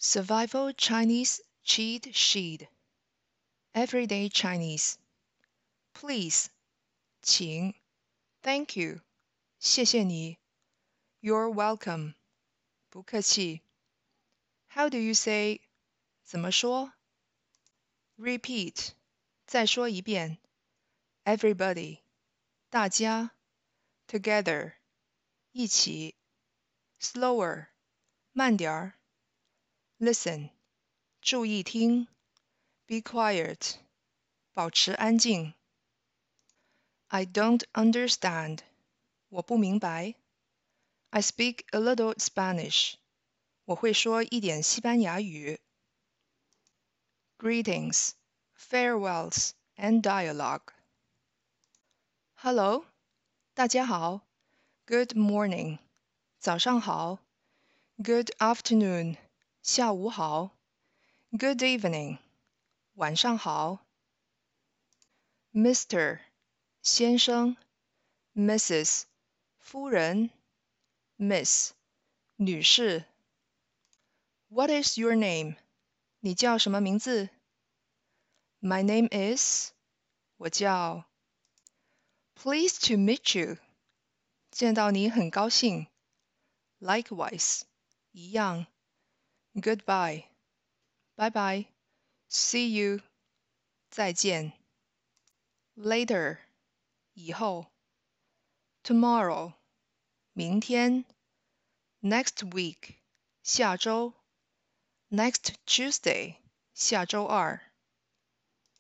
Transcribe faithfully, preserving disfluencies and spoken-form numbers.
Survival Chinese Cheat Sheet Everyday Chinese Please 请 Thank you 谢谢你 You're welcome 不客气 How do you say 怎么说 Repeat 再说一遍 Everybody 大家 Together 一起 Slower 慢点儿 Listen 注意听 Be quiet 保持安静 I don't understand 我不明白 I speak a little Spanish 我会说一点西班牙语 Greetings, farewells, and dialogue Hello 大家好 Good morning 早上好 Good afternoon 下午好 Good evening 晚上好 Mister 先生 Missus 夫人 Miss 女士 What is your name? 你叫什么名字 My name is 我叫 Pleased to meet you 见到你很高兴 Likewise 一样 Goodbye 拜拜 See you 再见 Later 以后 Tomorrow 明天 Next week 下周 Next Tuesday 下周二